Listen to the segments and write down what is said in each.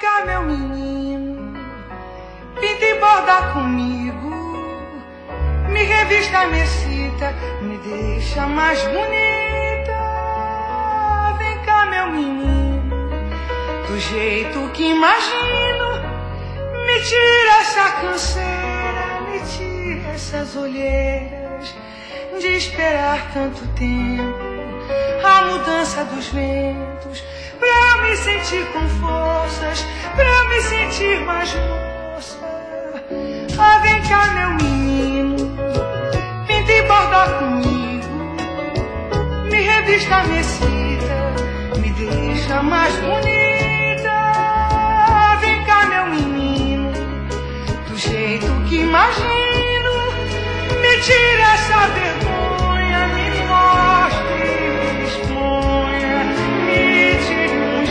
cá, meu menino, pinta e borda comigo, me revista, me excita, me deixa mais bonita. Vem cá, meu menino, do jeito que imagino, me tira essa canseira, me tira essas olheiras de esperar tanto tempo a mudança dos ventos, pra me sentir com forças, pra me sentir mais moça. Ah, vem cá, meu menino, pinta e borda comigo, me revista, me excita, me deixa mais bonita. Ah, vem cá, meu menino, do jeito que imagino, me tira essa vergonha, me mostre, me exponha, me tire uns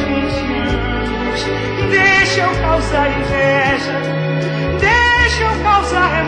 20 anos, deixa eu causar inveja, deixa eu causar